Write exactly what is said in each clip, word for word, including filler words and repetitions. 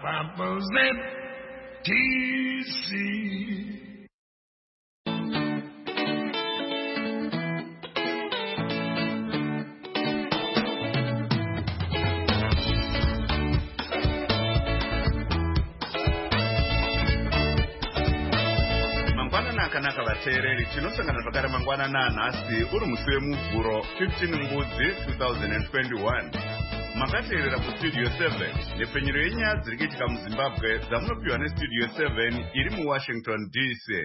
Papa's at T C. Kanaka vateereri tinosangana zvakare mangwana nanhasi uri musi wemuvhuro fifteen Ngudzi two thousand twenty-one. Makateerera kustudio seven nepfenyuro yenyaya dziri kuitika muZimbabwe dzamunopiwa nestudio seven iri muWashington D C.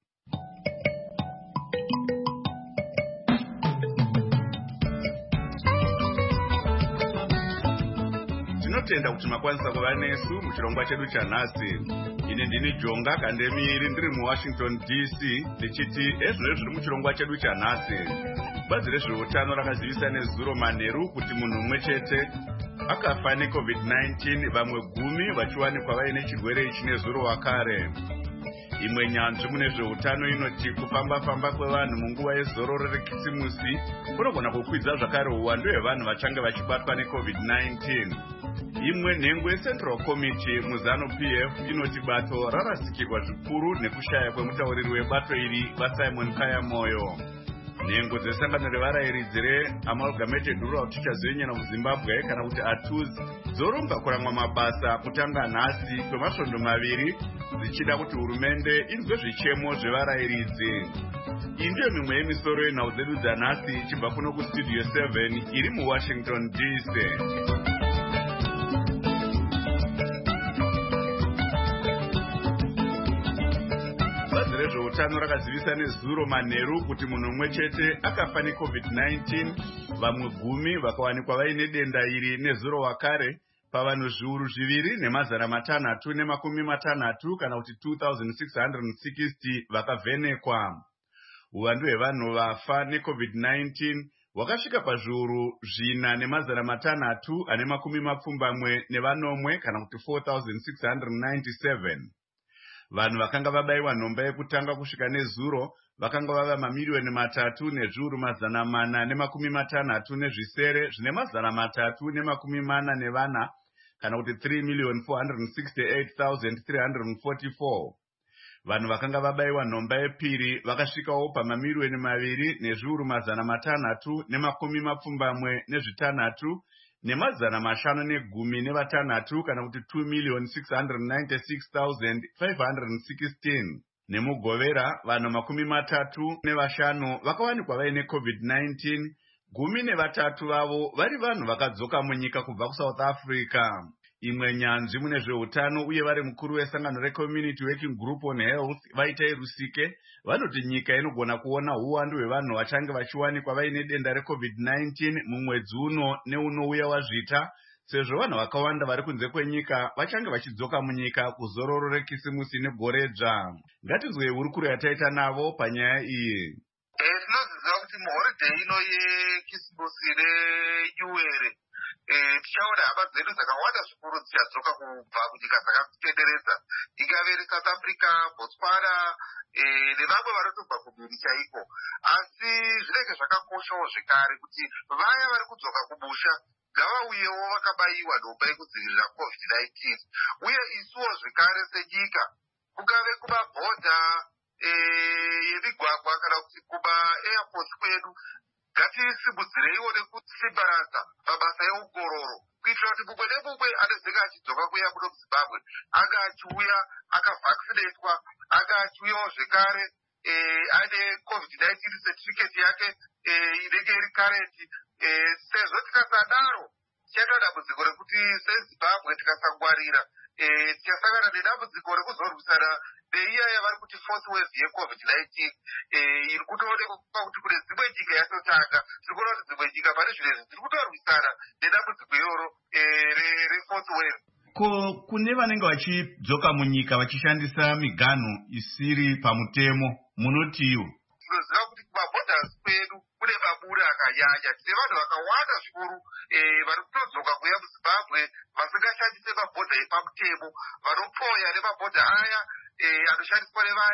Tinotenda kuti makwanisa kuva nesu muchirongwa chedu chanhasi. Ini ndini Jonga Kandemiri ndiri muWashington D C ndichiti ezvino zviri muchirongwa chedu chanhasi. Bazi rezveutano rakazivisa nezuro manheru kuti munhu umwe chete akafa necovid nineteen, vamwe gumi vachiwanikwa vaine chirwere ichi nezuro wakare. Imwe nyanzvi mune zveutano inoti kufamba-famba kwevanhu munguva yezororo rekisimusi kunogona kukwidza zvakare uwandu hwevanhu vachange vachibatwa necovid nineteen. Imwe nhengo yeCentral Committee muzano P F inoti bato rarasikirwa zvikuru nekushaya kwemutauriri webato iri vaSimon Kayamoyo. Nhengo dzesangano revarayiridzi reAmalgamated Rural Teachers Union of Zimbabwe kana kuti A T U Z dzorumba kuramwa mabasa kutanga nhasi kwemasvondo maviri dzichida kuti hurumende inzwe zvichemo zvevarayiridzi. Iyi ndiyo mimwe yemisoro yenhau dzedu dzanhasi ichibva kuno kustudio seven iri muWashington D C. Rezveutano rakazivisa nezuro manheru kuti munhu umwe chete akafa necovid nineteen, vamwe gumi vakawanikwa vaine denda iri nezuro wakare, pavanhu zviuru zviviri nemazana matanhatu nemakumi matanhatu kana kuti two thousand six hundred sixty vakavhenekwa. Uwandu hwevanhu vafa necovid nineteen hwakasvika pazviuru zvina nemazana matanhatu ane makumi mapfumbamwe nevanomwe kana kuti four thousand six hundred ninety-seven. Vanhu vakanga vabayiwa nhomba yekutanga kusvika nezuro vakanga vava mamiliyoni matatu nezviuru mazana mana nemakumi matanhatu nezvisere zvine mazana matatu nemakumi mana nevana kana kuti three million four hundred sixty-eight thousand three hundred forty-four. Vanhu vakanga vabayiwa nhomba yepiri vakasvikawo pamamiliyoni maviri nezviuru mazana matanhatu nemakumi mapfumbamwe nezvitanhatu nemazana mashanu negumi nevatanhatu kana kuti two million six hundred ninety-six thousand five hundred sixteen. Nemugovera vanhu makumi matatu nevashanu vakawanikwa vaine covid nineteen, gumi nevatatu vavo vari vanhu vakadzoka munyika kubva kuSouth Africa. Imwe nyanzvi mune zveutano uye vari mukuru wesangano reCommunity Working Group on Health Vaitai Rusike vanoti nyika inogona kuona uwandu hwevanhu vachange vachiwanikwa vaine denda recovid nineteen mumwedzi uno neunouya wazvita, sezvo vanhu vakawanda vari kunze kwenyika vachange vachidzoka munyika kuzororo rekisimusi negoredzva. Ngatinzwei hurukuro yataita navo panyaya iyi. Tinoziva kuti muhoridheyi ino yekisimusi neyuwere tichaona hama dzedu dzakawanda zvikuru dzichadzoka kubva kunyika dzakatitenderedza, ingave reSouth Africa, Botswana nevamwe vanotobva kumhiri chaiko. Asi zvinenge zvakakoshawo zvekare kuti vaya vari kudzoka kumusha ngavauyewo vakabayiwa nhomba yekudzivirira covid nineteen. Uye isuwo zvekare senyika, kungave kumabhodha yemigwagwa kana kuti kuma-airport kwedu, ngatisimudzireiwo nekusimbaradza mabasa eungororo kuitira kuti mumwe nemumwe anezenge achidzoka kuya kuno muZimbabwe anga achiuya akavhakisinetwa, anga achiuyawo zvekare ane covid nineteen certificate yake inenge iri karenti. Sezvo tikasadaro tichaita dambudziko rekuti seZimbabwe tikasangwarira tichasangana nedambudziko rekuzorwisana neiya yavari kuti fourth wave yecovid nineteen iri kutoonekwa kuti kune dzimwe nyika yatotanga. Tiri kuona kuti dzimwe nyika pane zvinezvi dziri kutorwisana nedambudziko iroro refourth wave. Ko kune vanenge vachidzoka munyika vachishandisa miganhu isiri pamutemo munotiwo? Tinoziva kuti kumabhodhasi kwedu kune mabura akanyanya, tine vanhu vakawanda zvikuru vari kutodzoka kuya muZimbabwe vasingashandise mabhodha epamutemo, vanopoya nemabhodha aya anoshandiswa nevaya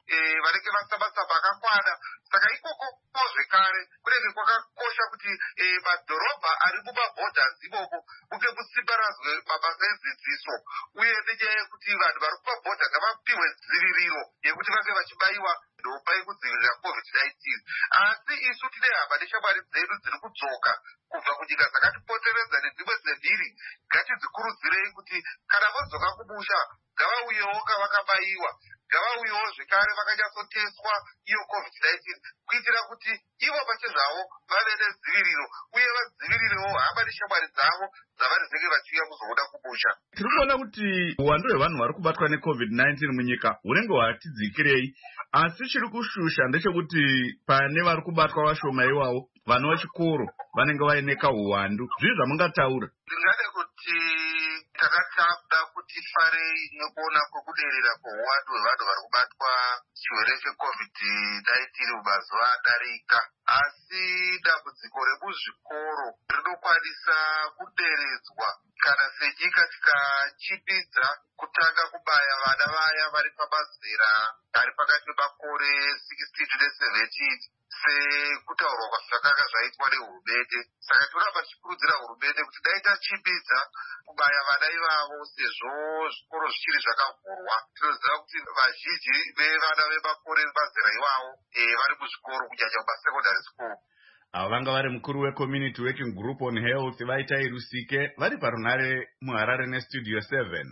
vanenge vasamba-samba akakwana. Saka ikoko zvekare kunenge kwakakosha kuti madhorobha ari mumabhodhas imomo kunge kusimbaradzwe mabasa edzidziso, uye nenyaya yekuti vanhu vari kumabhodha ngavapiwe dziviriro yekuti vange vachibaiwa ndomba yekudzivirira covid nineteen. Asi isu tine hama neshamwari dzedu dziri kudzoka kubva kunyika dzakatipoteredza nedzimwe dzemhiri. Ngatidzikurudzirei kuti kana vodzoka kumusha ngavauyewo kavakabaiwa, ngavauyewo zvekare vakanyatsoteswa iyo covid nineteen, kuitira kuti ivo pachezvavo vave nedziviriro uye vadzivirirewo hama neshamwari dzavo dzavanenge vachiuya kuzoona kumusha. Tiri kuona kuti uwandu hwevanhu vari kubatwa necovid nineteen munyika hunenge hwati dzikirei, asi chiri kushusha ndechekuti pane vari kubatwa vashoma iwavo, vana vechikoro vanenge vaine kauwandu. Zvii zvamungataura? Ndingade kuti takatamba kuti farei nekuona kwekuderera kweuwandu hwevanhu vari kubatwa chirwere checovid nineteen mumazuva adarika, asi dambudziko remuzvikoro rinokwanisa kuderedzwa kana senyika tikachipidza kutanga kubaya vana vaya vari pamazera ari pakati pemakore sixteen to seventeen sekutaurwa kwazvakanga zvaitwa nehurumende. Saka tinoramba tichikurudzira hurumende kuti dai tachipidza kubaya vana ivavo sezvo zvikoro zvichiri zvakavhurwa. Tinoziva kuti vazhinji vevana vemakore mazera iwavo vari muzvikoro kunyanya kumasecondary school. Ava vanga vari mukuru weCommunity Working Group on Health Vaitai Rusike vari parunare muHarare neStudio seven.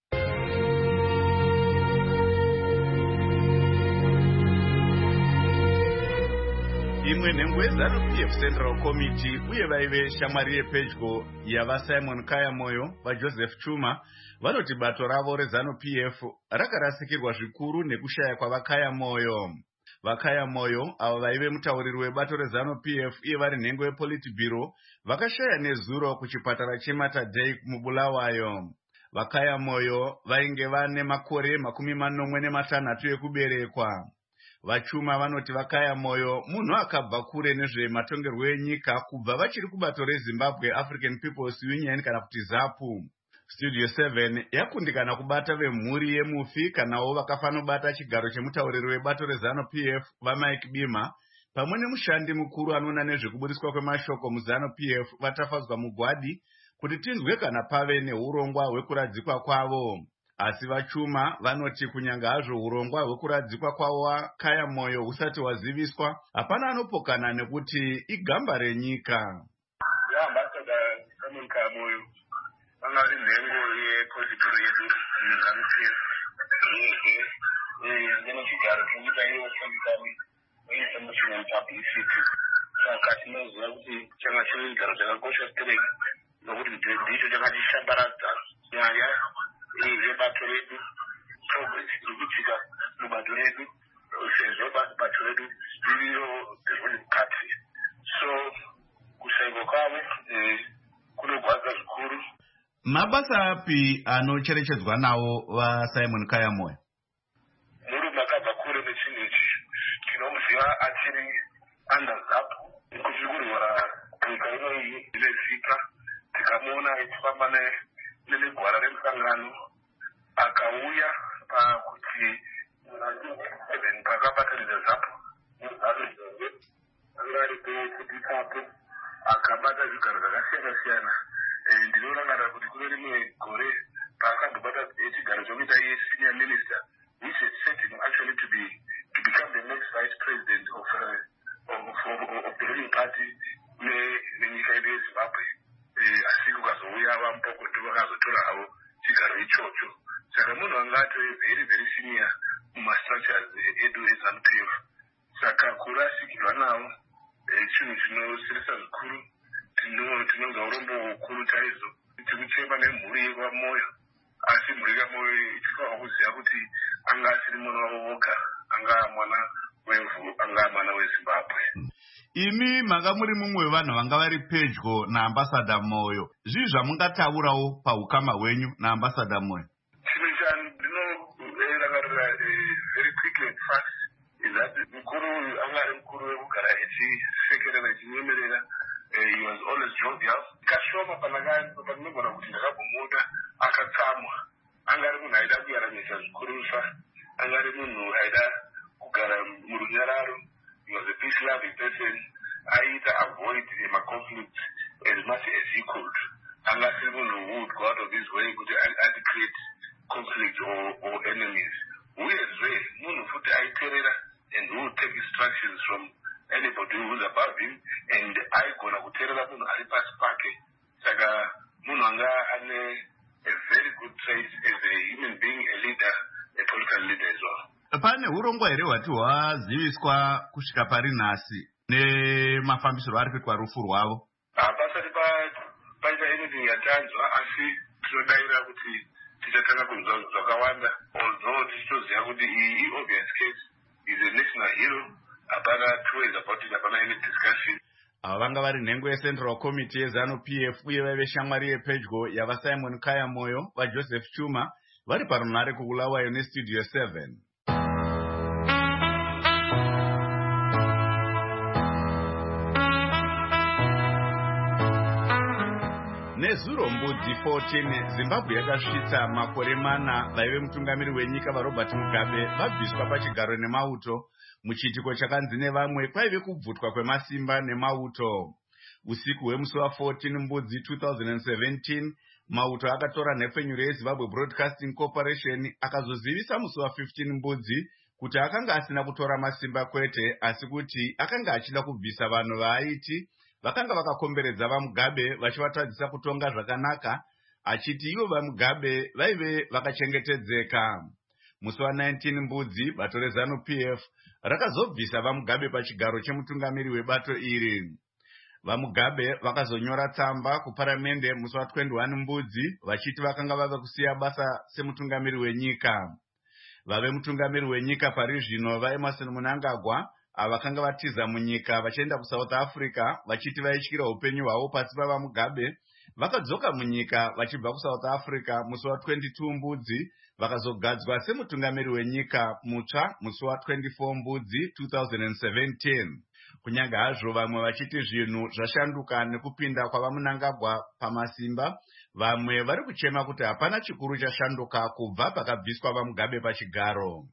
Imwe nhengo yeZANU-P F Central Committee uye vaive shamwari yepedyo yavaSimon Kayamoyo vaJoseph Chuma vanoti bato ravo reZANU-P F rakarasikirwa zvikuru nekushaya kwavakayamoyo. Vakayamoyo avo vaive mutauriri webato reZANU-P F iye vari nhengo yePolitburo vakashaya nezuro kuchipatara cheMatadei muBulawayo. Vakayamoyo vainge vane makore makumi manomwe nematanhatu ekuberekwa. Vachuma vanoti Vakayamoyo munhu akabva kure nezvematongerwo enyika kubva vachiri kubato reZimbabwe African People's Union kana kuti ZAPU. Studio seven yakundikana kubata vemhuri yemufi kanawo vakafanobata chigaro chemutauriri webato reZANU-P F vaMike Bima pamwe nemushandi mukuru anoona nezvekubudiswa kwemashoko muZANU-P F vatafadzwa mugwadi kuti tinzwe kana pave neurongwa hwekuradzikwa kwavo. Asi Vachuma vanoti kunyanga hazvo urongwa hwekuradzikwa kwavo Kayamoyo husati hwaziviswa, hapana anopokana nekuti igamba renyika. Ya ambassador Simon Kayamoyo vangari nhengo yePolitburo yedu muZANU-P F uyehe ngenechigaro chenyika iyo chemutami uyesemuchimwe publicity. Saka tinoziva kuti changa chine chigaro chakakosha straight nokuti ndicho chakatishambaradza nyaya yebato redu, progress iri kuitika mubato redu sezvo bato redu ririyo the party. So kushayikwa kwavo kunogwadza zvikuru. Mabasa api anocherechedzwa nawo vaSimon Kayamoyo? Murume akabva kure nechinhu ichi, tinomuziva achiri under ZAPU kuchiri kurwara nyika ino iyi neZika. Tikamuona achifamba nemigwara remusangano akauya pakuti seven pakabatanidza ZAPU anga ari pekudipapo akabata zvigaro zvakasiyana siyana. Ndinorangarira kuti kune rimwe gore paakambobata chigaro chokuita iye senior minister, which is setting actually to be to become the next vice president of uh, of, of, of the ruling party nenyika yedu yeZimbabwe. Asi kukazouya vamupokoto vakazotora havo chigaro ichocho. Saka munhu anga atove very very senior mumastructures edu eZANU-P F. Saka kurasikirwa navo chinhu chinosirisa zvikuru. Tinonzwa urombo hukuru chaizvo. Tikuchema nemhuri yeKamoyo, asi mhuri yeKamoyo ichifana kuziva kuti anga asiri mwana wavo voga, anga mwana wevhu, anga mwana weZimbabwe. Imi manga muri mumwe wevanhu vanga vari pedyo naambassador Moyo. Zvii zvamungataurawo paukama hwenyu naambassador Moyo? Chinhu chandinorangarira very quickly and fast is that mukuru anga ari mukuru wekugara echisekerera echinyemerera. He was always jovial. Kashoma panogona kuti ndakagumuda akatsamwa. Anga ari munhu aida kuyaramisa zvikurusa. Anga ari munhu aida akagara murunyararo. He was a peace-loving person. Aita avoid a conflict as much as he could. Unless even who would go out of his way to create conflict or, or enemies. We as well, Munu Futi Aiterera, and who will take instructions from anybody who's above him, and I gonna tell them Haripas Pake. Saga Munanga and a very good trait as a human being, a leader, a political leader as well. Pane urongwa here wati waziviswa kusvika pari nhasi nemafambisiro ari kuitwa rufu rwavo. Pasati paita anything yatanzwa asi tinodaira kuti tichatanga kunzwa zvakawanda, although tichitoziva kuti iyi obvious case is a national hero. Hapana two ways about it, hapana any discussion. Ava vanga vari nhengo yeCentral Committee yeZanu P F uye vaive shamwari yepedyo yavaSimon Kaya Moyo vaJoseph Chuma vari parunhare kuBulawayo neStudio seven. Nezuro mbudzi fourteen Zimbabwe yakasvitsa makore mana vaive mutungamiri wenyika vaRobert Mugabe vabviswa pachigaro nemauto muchiitiko chakanzi nevamwe kwaive kubvutwa kwemasimba nemauto. Usiku hwemusi wa14 Mbudzi two thousand seventeen mauto akatora nhepfenyuro yeZimbabwe Broadcasting Corporation akazozivisa musi wa15 Mbudzi kuti akanga asina kutora masimba kwete asi kuti akanga achida kubvisa vanhu vaaiti vakanga vakakomberedza vaMugabe vachivatadzisa kutonga zvakanaka, achiti ivo vaMugabe vaive vakachengetedzeka. Musi wa19 Mbudzi bato reZanu P F rakazobvisa vaMugabe pachigaro chemutungamiri webato iri. VaMugabe vakazonyora tsamba kuparamende musi wa21 Mbudzi vachiti vakanga vava kusiya basa semutungamiri wenyika. Vave mutungamiri wenyika pari zvino vaEmerson Mnangagwa avakanga vatiza munyika vachienda kuSouth Africa vachiti vaityira upenyu hwavo pasi pavaMugabe vakadzoka munyika vachibva kuSouth Africa musi wa22 Mbudzi vakazogadzwa semutungamiri wenyika mutsva musi wa24 Mbudzi two thousand seventeen. Kunyange hazvo vamwe vachiti zvinhu zvashanduka nekupinda kwavaMnangagwa pamasimba, vamwe vari kuchema kuti hapana chikuru chashanduka kubva pakabviswa vaMugabe pachigaro.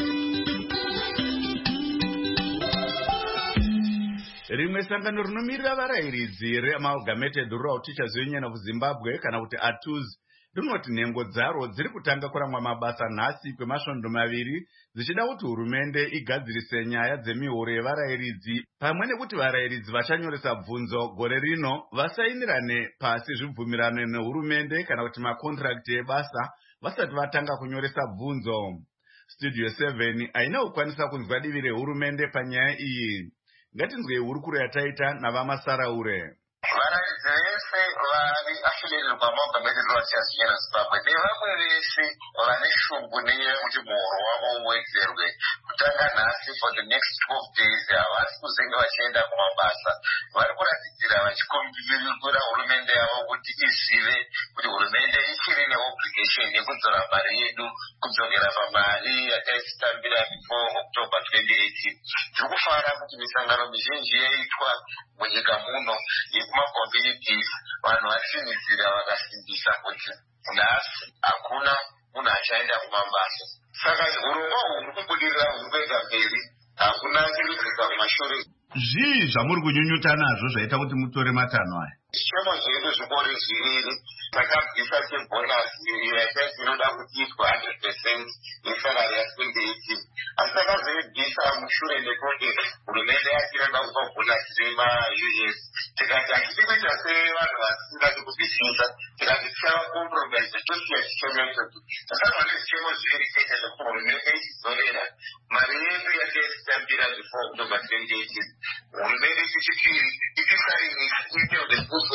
Rimwe sangano rinomirira varayiridzi reAmalgamated Rural Teachers Union of Zimbabwe kana kuti A T U Z rinoti nhengo dzaro dziri kutanga kuramwa mabasa nhasi kwemasvondo maviri dzichida kuti hurumende igadzirise nyaya dzemihoro yevarayiridzi pamwe nekuti varayiridzi vachanyoresa bvunzo gore rino vasainirane pasi zvibvumirano nehurumende kana kuti makontrakt ebasa vasati vatanga kunyoresa bvunzo. Studio seven haina kukwanisa kunzwa divi rehurumende panyaya iyi. Ngatinzwe hurukuro yataita navaMasaraure. Varayiridzi vese vari affiliated paAmalgamated Rural Teachers Union of Zimbabwe nevamwe vese vane shungu neyekuti muhoro wavo uwedzerwe kutanga nhasi for the next twelve days havasi kuzenge vachienda kumabasa. Vari kuratidzira vachikombirira hurumende yavo kuti izive kuti hurumende ichiri neobligation yekudzora mari yedu kudzokera pamari yataisitambira before October twenty eighteen. Tiri kufara kuti misangano mizhinji yaitwa munyika muno yekumaCommunities vanhu vachinidzira vakasimbisa kuti nhasi hakuna munhu achaenda kumabasa. Saka urongwa huri kubudirira huri kuenda mberi, hakuna chiri kuita kumashure. Zvii zvamuri kunyunyuta nazvo zvaita kuti mutore matanho aya? Zvichemo zvedu zvikore zviviri takabvisa chebhonasi yaitati inoda kuti itwa one hundred percent yesalari ya20 eighteen. Asi takazoibvisa mushure mekunge hurumende yati inoda kupa bhonasi rema-U S. Tikati hatidi kuita sevanhu vasingadi kubvisisa, tikati tichava compromise tosiya chichemo ichocho. Takanzwa nezvichemo zviviri chete zvokuti hurumende ichizorera mari yedu yataisitambira before October twenty eighteen. Hurumende chechipiri ichisainisa ite kuti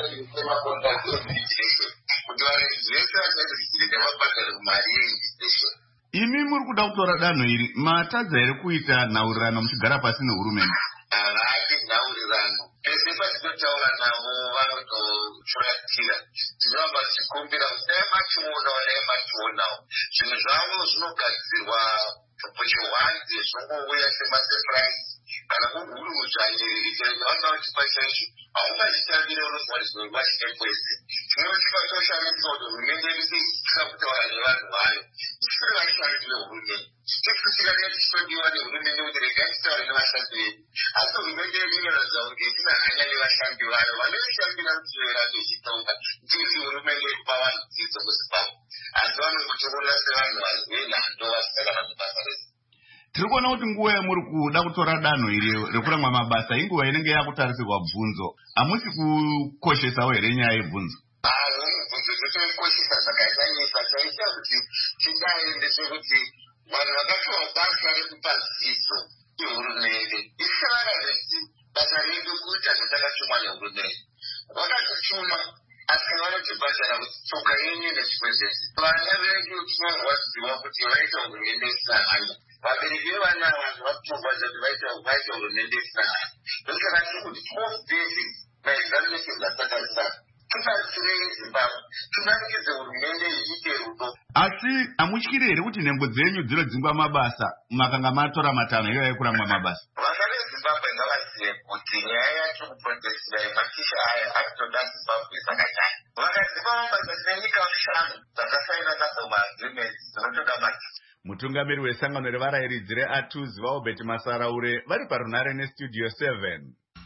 varayiridzi vese vacharizire nevabhadhari kumari yeindistation. Imi muri kuda kutora danho iri, matadza here kuita nhaurirano muchigara pasi nehurumende? Havadi nhaurirano. Pese patinotaura navo vanotofuratira. Tinoramba tichikumbira kuti dai machionawo dai machionawo. Zvinhu zvavo zvinogadzirwa puchiwanze zvongouya semasurprise. Kana kuri uri mudzvanyiriri chinoona kuti pachaicho haungachitambire unofanirwa vachite kwese. Chimwe chikatoshamiswa kuti hurumende yedu ichityisa kutaura nevanhu vayo, tiri vashandi vehurumende tikusikana tichitodiwa nehurumende kuti regai titaure nevashandi vedu asi hurumende yedu inoratidza kunge isina hanya nevashandi vayo vanoishandira kuti irambe ichitonga ndizi hurumende ikupa vanhu dzidzo kuzimbabwe asi vanokutorora sevanhu vazwe nhando vasikana mabasa rese. Tiri kuona kuti nguva yamuri kuda kutora danho iri rekuramwa mabasa inguva inenge yakutarisirwa bvunzo. Hamusi kukoshesawo here nyaya yebvunzo? Hawo mubvunzo totoikoshesa zvakanyanyisa chaita kuti tidai ndechekuti vanhu vakapiwa basa rekupa dzidzo ihurumende isivakaresi basa redu kuita zvatakatumwa nehurumende. Vakatituma asi vanotibhadhara kuti tsoka yenyu nechikwezvese. Vana vedu tinoziva kuti vaita hurumende isina hanya. Vabereki vevana vanhu vakutobhadhara kuti vaita vaita hurumende isina hanya. Ndosaka tiri kuti twelve basics maexaminations asatarisana. Tutarisirei Zimbabwe, tunakidze hurumende iite rudo. Asi hamutyiri here kuti nhengo dzenyu dzinodzingwa mabasa makanga matora matanho iyoyo ekuramwa mabasa? Vana veZimbabwe ngavazive kuti nyaya yacho kuprotesira yematicha aya aritoda Zimbabwe sakanyanya. Vakadzipa mabasa nenyika shanu dzakasaina nadzo maagreements dzinotoda maticha. Mutungamiri wesangano revarayiridzi reAtuzi vaObert Masaraure vari parunare nestudio seven.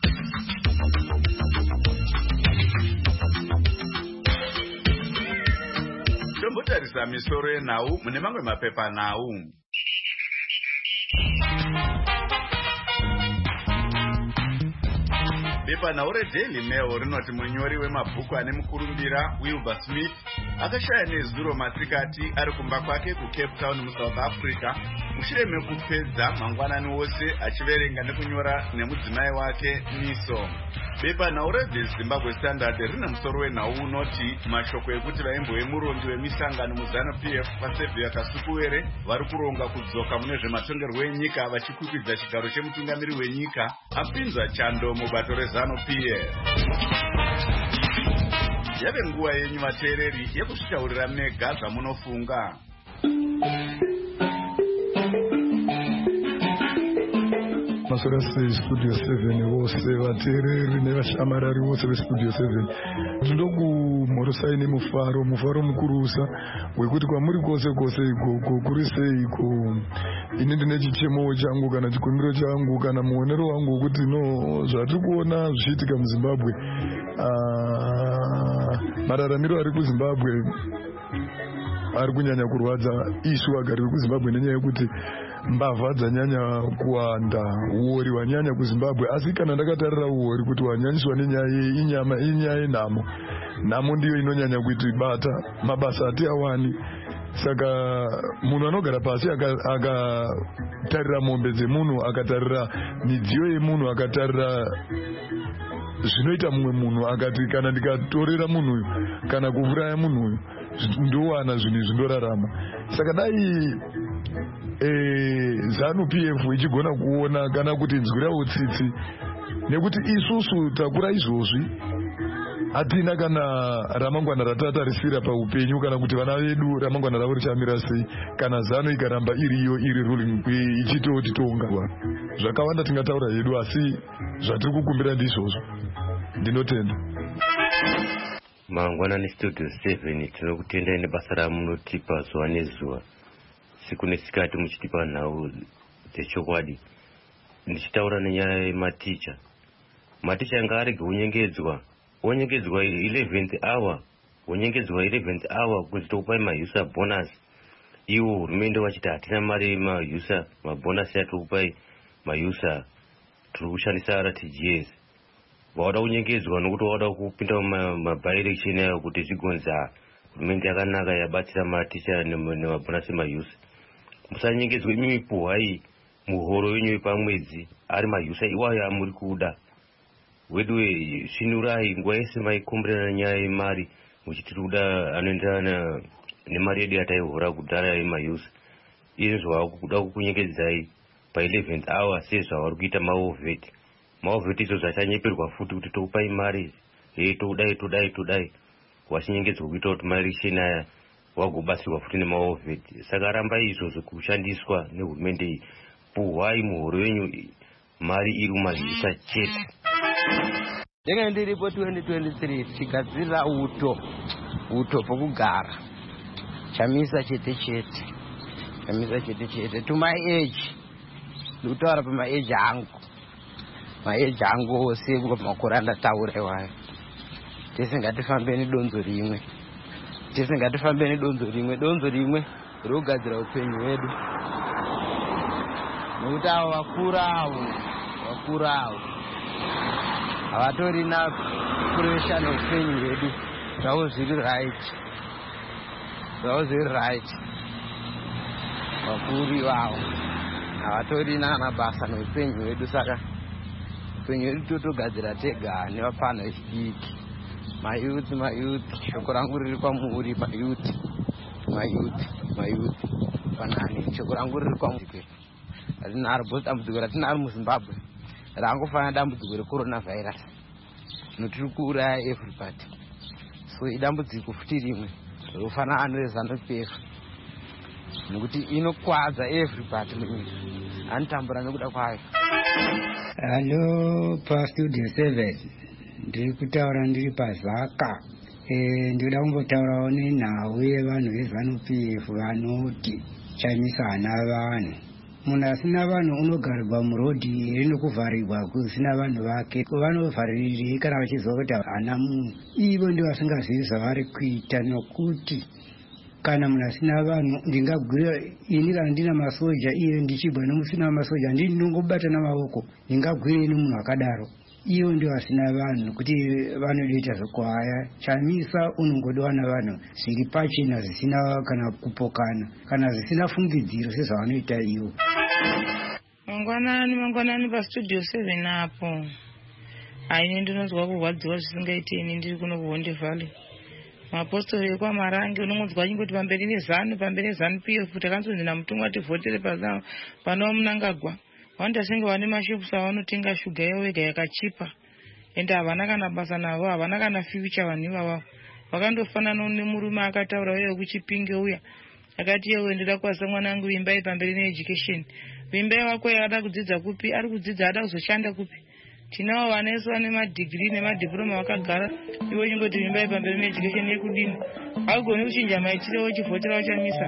Tombotarisa misoro yenhau mune mamwe mapepa nhau. Bepa nhau reDaily Mail rinoti munyori wemabhuku ane mukurumbira Wilbur Smith akashaya nezuro masikati ari kumba kwake kuCape Town muSouth Africa mushure mekupedza mangwanani wose achiverenga nekunyora nemudzimai wake Niso. Bepa nhau reThe Zimbabwe Standard rine musoro wenhau unoti mashoko ekuti vaimbo vemurongi wemisangano muZanu-P F paSevia Kasukuwere vari kuronga kudzoka mune zvematongerwo enyika vachikwikwidza chigaro chemutungamiri wenyika apinzwa chando mubato reZanu-P F. Yave nguva yenyu vateereri yekusvitaurira mega zvamunofunga. Masora Studio seven vose vateereri nevashamarari vose veStudio seven tinokumhorosai nemufaro mufaro mukurusa wekuti kwamuri kwose kwose ikoko kuri seiko ini ndine chichemo changu kana chikumbiro changu kana muonero wangu wekuti no zvatiri kuona zvichiitika muZimbabwe mararamiro ari kuZimbabwe ari kunyanya kurwadza isu vagari vekuZimbabwe nenyaya yekuti mbavha dzanyanya kuwanda, uori wanyanya kuZimbabwe. Asi kana ndakatarira uori kuti wanyanyiswa nenyaya inyama inyaya yenhamo, nhamo ndiyo inonyanya kuti bata mabasa ati awani. Saka munhu anogara pasi akatarira mombe dzemunhu, akatarira midziyo yemunhu, akatarira zvinoita mumwe munhu, akati kana ndikatorera munhu uyu kana kuuraya munhu uyu ndowana zvinhu zvindorarama. Saka dai eh Zanu-P F ichigona kuona kana kuti nzwirawo tsitsi, nekuti isusu takura izvozvi hatina kana ramangwana ratatarisira paupenyu, kana kuti vana vedu ramangwana ravo richamira sei kana Zanu ikaramba iriyo iri ruling ichitoti tonga. Zvakawanda tingataura hedu, asi zvatiri kukumbira ndizvozvo. Ndinotenda. Mangwana neStudio seven tinokutendai nebasa ramunotipa zuva nezuva, siku nesikati muchitipa nhau dzechokwadi. Ndichitaura nenyaya yematicha. Maticha ngaarege kunyengedzwa. Onyengedzwa eleventh hour, onyengedzwa eleventh hour kuti tokupai maUSA bonus. Iwo hurumende wachiti hatina mari yemaUSA, mabonus yatokupai maUSA tiri kushandisa R T G S. Vauda kunyengedzwa nokuti vauda kupinda mumabairection ayo kuti zvigonza hurumende yakanaka yabatsira maticha nemabonus emaUSA. Musanyengedzwa imimi puhai muhoro wenyu pamwedzi ari maUSA iwayo amuri kuda. Wedwe svinurai nguva yese maikomberana nyaya yemari muchitiri kuda anoenderana nemari yedu yataihora kudhara yemaUSA. Izvi zvavakuda kukunyengedzai pa-eleventh hour sezvavari kuita maovheti. Maovheti izvo zvachanyeperwa futi kuti tokupai mari hei todai todai todai. Wachinyengedzwa kuita kuti maelection aya wagobatsirwa futi nemaovheti. Saka rambai izvozvo kushandiswa nehurumende iyi. Puhwai muhoro wenyu mari iri mumaUSA chete. Ndenge ndiripo twenty twenty-three tichigadzirira uto uto pokugara chamisa chete chete Chamisa chete chete to my age. Ndutaura pa my age angu. My age angu osebwa makore andataura iwayo. Tisingatifambe nedonzo rimwe. Tisingatifambe nedonzo rimwe. Donzo rimwe rogadzira upenyu hwedu. Nokuti avo vakuru avo vakuru avo havatorina kuresha neupenyu hwedu. Zvavo zviri right. Zvavo zviri right. Vakuru ivavo havatorina kana basa neupenyu hwedu, saka upenyu hwedu totogadzira tega nevapana vechidiki. Mayouth, mayouth, shoko rangu riri kwamuri mayouth, mayouth, mayouth, panani, shoko rangu riri kwamuri. Atinari both dambudziko ratinari muZimbabwe rangofana dambudziko reCoronavirus. Notiri kuuraya everybody. So idambudziko futi rimwe rofanana neZANU P F. Nokuti inokwadza everybody munyika. Anotambura nekuda kwayo. Hello, pa Studio seven. Ndiri kutaura ndiri paZaka. Eh, ndinoda kumbotaurawo nenhau yevanhu veZANU P F vanoti Chamisa hana vanhu. Munhu asina vanhu unogarirwa murodhi rinokuvharirwa kusina vanhu vake. Vanovhaririri kana vachiziva kuti hana munhu. Ivo ndivo vasingazivi zvavari kuita, nokuti kana munhu asina vanhu ndingagwira ini kana ndina masoja iye ndichibva nemusina masoja ndini ndingobata namaoko ndingagwira ini munhu akadaro. Ivo ndio vasina vanhu kuti vanoita zvokuhaya. Chamisa unongodiwa navanhu zviri pachena zvisina kana kupokana kana zvisina fungidziro sezvavanoita ivo. Mangwanani mangwanani paStudio seven apo. Aine ndinozwa kurwadziwa zvisingaiti ini ndiri kuno kuHonde Valley. Mapostori ekwaMarange unongonzwa chingoti pamberi neZANU pamberi neZANU P F takanzonzi namutumwa tivhotere pazao pano Munangagwa. Wanda singa vane mashopusa vanotenga shuga yowega yakachipa. Ende havana kana basa navo, havana kana future vanhu ivavo. Vakandofanana nemurume akataura uye kuChipinge uya. Akati yewe ndida kuwasa mwana wangu imbai pamberi needucation. Imbai wako yada kudzidza kupi? Ari kudzidza ada kuzoshanda kupi? Tinavo vanesu vane madegree nemadiploma vakagara. Iwo chingoti imbai pamberi needucation yekudini. Agone kuchinja maitiro ochivhotera Chamisa.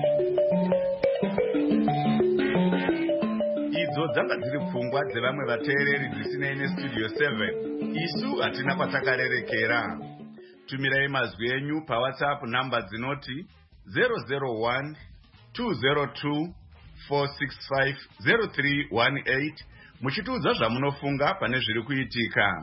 Idzo dzanga dziri pfungwa dzevamwe vateereri dzisinei neStudio seven. Isu hatina kwatakarerekera. Tumirai mazwi enyu paWhatsApp namba dzinoti zero zero one two zero two four six five zero three one eight muchitiudza zvamunofunga pane zviri kuitika.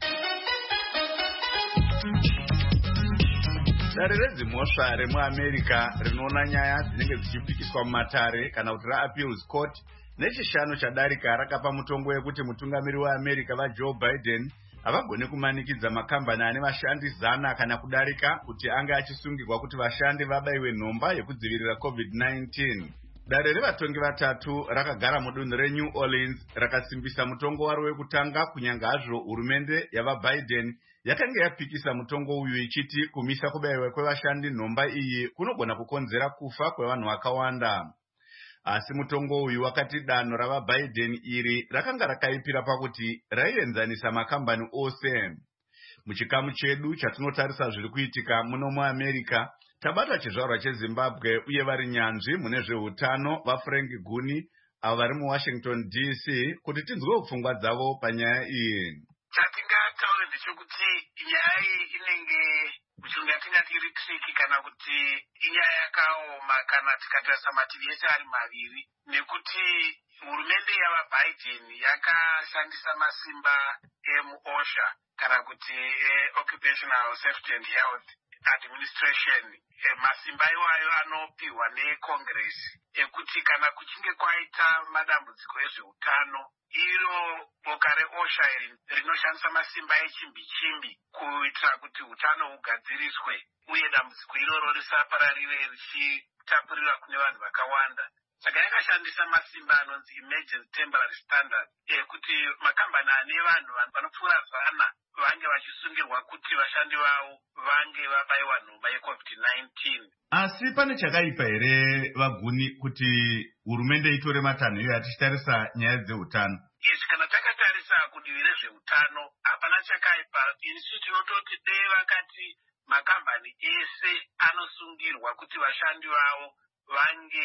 Dare redzimhosva remuAmerica rinoona nyaya dzinenge dzichipikiswa mumatare kana kuti raAppeals Court nechishanu chadarika rakapa mutongo wekuti mutungamiri weAmerica vaJoe Biden havagone kumanikidza makambani ane vashandi zana kana kudarika kuti ange achisungirwa kuti vashandi vabayiwe nhomba yekudzivirira COVID nineteen. Dare revatongi vatatu rakagara mudunhu reNew Orleans rakasimbisa mutongo waro wekutanga kunyanga hazvo hurumende yavaBiden yakanga yapikisa mutongo uyu ichiti kumisa kubayiwa kwevashandi nhomba iyi kunogona kukonzera kufa kwevanhu vakawanda. Asi mutongo uyu wakati danho ravaBiden iri rakanga rakaipira pakuti raienzanisa makambani ose. Muchikamu chedu chatinotarisa zviri kuitika muno muAmerica, tabata chizvarwa cheZimbabwe uye vari nyanzvi mune zveutano vaFrank Guni avo vari muWashington D C kuti tinzwe pfungwa dzavo panyaya iyi. Chatingataura ndechekuti nyaya iyi inenge kuchunga tingati iri triki kana kuti inyaya yakaoma kana tikatarisa mativi ese ari maviri, nekuti hurumende yavaBiden yakashandisa masimba emuOSHA kana kuti Occupational Safety and Health Administration, masimba iwayo anopiwa neCongress ekuti kana kuchinge kwaita madambudziko ezveutano, iro boka reOSHA rinoshandisa masimba echimbi chimbi kuitira kuti utano hugadziriswe uye dambudziko iroro risapararire richitapurira kune vanhu vakawanda. Saka yakashandisa masimba anonzi emergency temporary standard ekuti makambani ane vanhu vanopfuura zana vange vachisungirwa kuti vashandi vavo vange vabayiwa nhomba yeCovid nineteen. Asi pane chakaipa here vaGuni kuti hurumende itore matanho iyo atichitarisa nyaya dzeutano? Izvi kana takatarisa kudivi rezveutano hapana chakaipa. Isu tinototi dei vakati makambani ese anosungirwa kuti vashandi vavo vange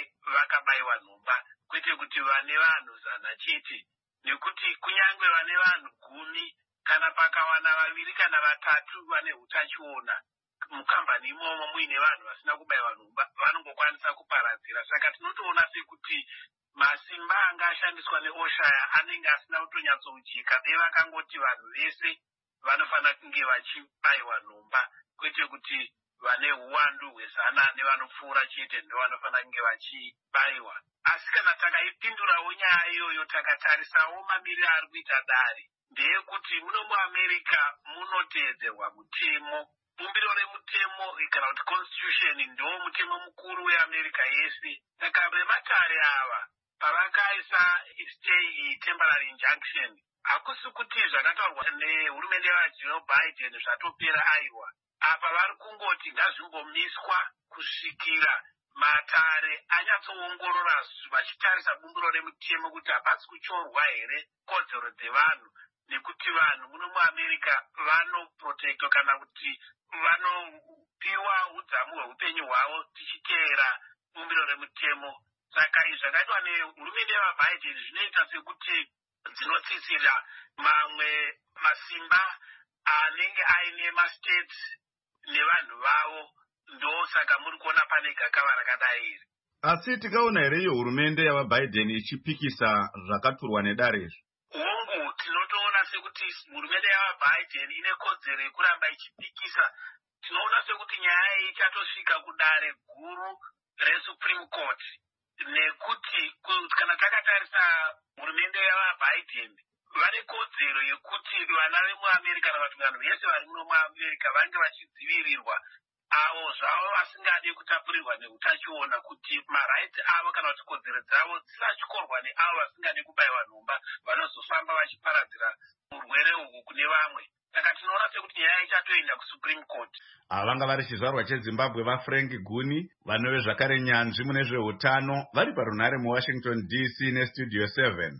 vakabayiwa nhumba kwete kuti vane vanhu zana chete, nekuti kunyangwe vane vanhu gumi kana pakawana vaviri kana vatatu vane utachiona mukambani imomo muine vanhu vasina kubayiwa nhumba vanongokwanisa kuparadzira. Saka tinotoona sekuti masimba anga ashandiswa neoshaya anenge asina kutonyatsojeka, be vakangoti vanhu vese vanofanira kunge vachibayiwa nhumba kwete kuti vane uwandu hwezana nevanopfuura chete ndo vanofanira kunge vachibayiwa. Asi kana takaipindurawo nyaya iyoyo takatarisawo mamiriro ari kuita dare, ndeyekuti muno muAmerica munoteedzerwa mutemo. Bumbiro remutemo kana kuti constitution ndo mutemo mukuru weAmerica yese. Saka vematare ava pavakaisa stay temporary injunction, hakusi kuti zvakataurwa nehurumende yaJoe Biden zvatopera aiwa. Apa vari kungoti ngazvimbomiswa kusvikira matare anyatsoongorora vachitarisa bumbiro remutemo kuti hapasi kuchorwa here kodzero dzevanhu, nekuti vanhu muno muAmerica vanoprotectwa kana kuti vanopiwa udzamu hweupenyu hwavo tichiteera bumbiro remutemo. Saka izvi zvakaitwa nehurumende yavaBiden zvinoita sekuti dzinotsitsira mamwe masimba anenge aine mastates nevanhu vavo, ndo saka muri kuona pane gakava rakadai iri. Asi tikaona here iyo hurumende yavaBiden ichipikisa zvakaturwa nedare izvi? Hongu, tinotoona sekuti hurumende yavaBiden ine kodzero yekuramba ichipikisa. Tinoona sekuti nyaya iyi ichatosvika kudare guru reSupreme Court, nekuti kana takatarisa hurumende yavaBiden vane kodzero yekuti vana vemuAmerica nevati vanhu vese vari muno muAmerica vange vachidzivirirwa avo zvavo vasingade kutapurirwa neutachiona, kuti marights avo kana kuti kodzero dzavo dzisachikorwa neavo vasingade kubayiwa nhumba vanozofamba vachiparadzira urwere uhwu kune vamwe. Saka tinoona sekuti nyaya ichatoenda kuSupreme Court. Ava vanga vari chizvarwa cheZimbabwe vaFrank Guni, vanove zvakare nyanzvi mune zveutano, vari parunhare muWashington D C neStudio seven.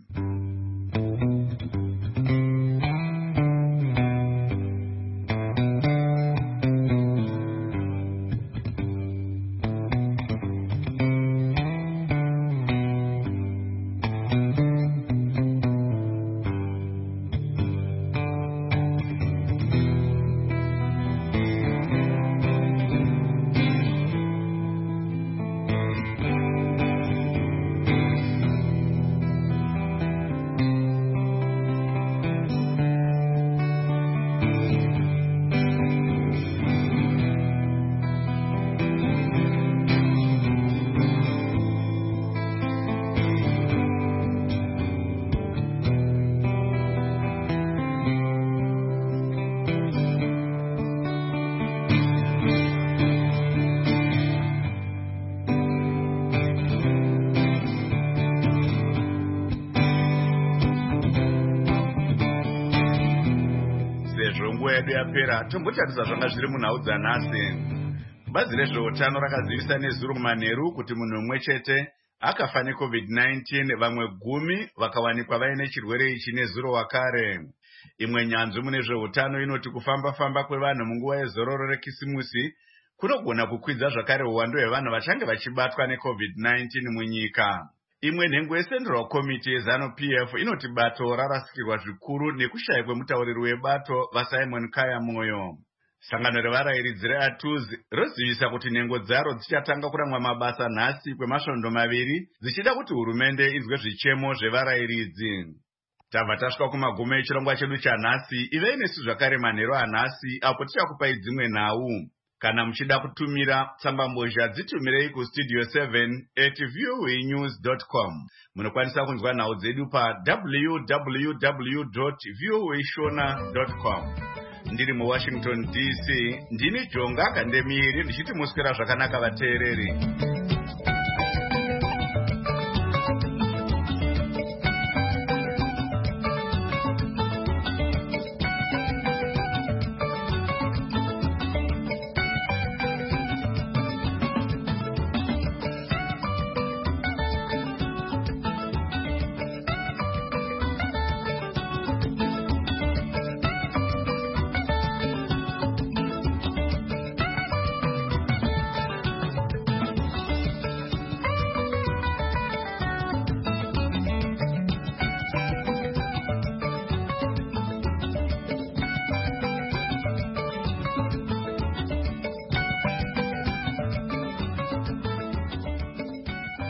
Yedu yapera tombotarisa zvanga zviri munhau dzanhasi. Bazi rezveutano rakazivisa nezuro kumanheru kuti munhu umwe chete akafa neCovid nineteen, vamwe gumi vakawanikwa vaine chirwere ichi nezuro wakare. Imwe nyanzvi mune zveutano inoti kufamba famba kwevanhu munguva yezororo rekisimusi kunogona kukwidza zvakare uwandu hwevanhu vachange vachibatwa neCovid nineteen munyika. Imwe nhengo yeCentral Committee yeZanu-P F inoti bato rarasikirwa zvikuru nekushaya kwemutauriri webato vaSimon Kaya Moyo. Sangano revarayiridzi reATUZ rozivisa kuti nhengo dzaro dzichatanga kuramwa mabasa nhasi kwemasvondo maviri dzichida kuti hurumende inzwe zvichemo zvevarayiridzi. Tabva tasvika kumagumo echirongwa chedu chanhasi. Ivei nesu zvakare manheru anhasi apo tichakupai dzimwe nhau. Kana muchida kutumira tsambambozha dzitumirei kustudio seven at voanews dot com. Munokwanisa kunzwa nhau dzedu pa w w w dot voashona dot com. Ndiri muWashington D C, ndini Jonga Kandemiri ndichiti muswera zvakanaka vateereri.